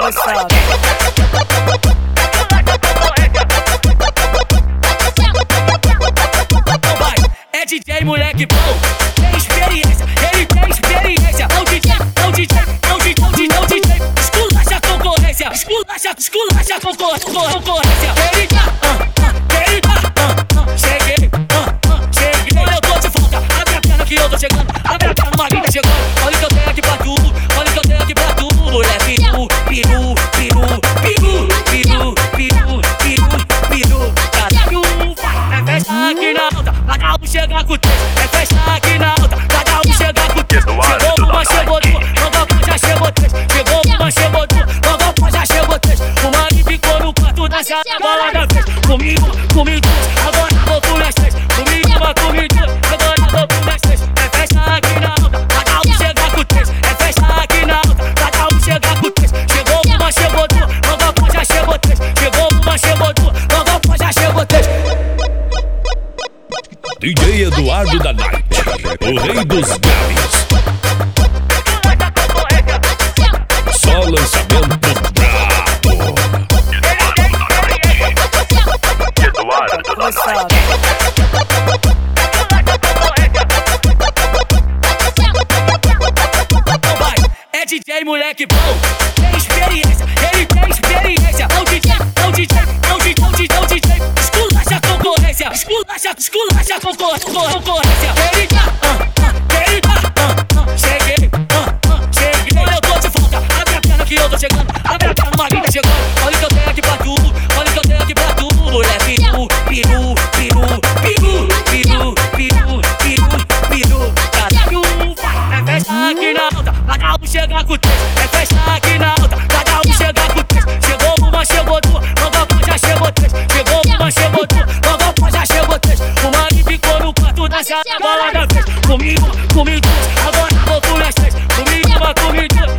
Gostado. É DJ moleque bom, tem experiência, ele tem experiência. É o DJ, é o DJ, é o DJ, é o DJ, é o DJ. Esculacha a concorrência, esculacha a concorrência. Ele tá, cheguei, cheguei. Olha, eu tô de volta, abre a perna que eu tô chegando. Abre a perna, uma linda chegando. Olha o que eu tenho aqui pra tu, olha o que eu tenho aqui pra tu. Moleque, peru. Caralho, é festa aqui na alta, cada um chega com o texto. É festa aqui na alta, cada um chega com o texto. Chegou uma, chegou duas, logo já chegou três. Chegou uma, chegou duas, logo já chegou três. O Mari ficou no quarto da sala, bola da vez. Comigo duas, agora vou por as três. Comigo duas, agora vou por as três. É festa aqui na alta, cada um chega com o texto. É festa aqui na alta, cada um chega com o texto. Chegou uma, chegou duas, logo já chegou três. Chegou uma, chegou duas, logo já chegou três. DJ Eduardo da Night, o rei dos graves. Só lançamento brabo. Gostado. É DJ moleque bom, tem experiência, ele tem experiência. É o DJ, é o DJ, é o DJ, é o DJ, é o DJ. Esculacha a concorrência, esculacha a concorrência. Ele tá, cheguei. Olha, eu tô de volta, abre a perna que eu tô chegando. Abre a perna, uma linda chegando. Olha o que eu tenho aqui pra tu, olha o que eu tenho aqui pra tu. Moleque, peru. Caralho, é festa aqui na alta, cada um chega com o texto. É festa aqui na alta, cada um chega com o texto. Chegou uma, chegou duas, logo já chegou três. Chegou uma, chegou duas, logo já chegou três. O Mari ficou no quarto da sala, bola da vez. Comigo duas, agora vou por as três. Comigo duas,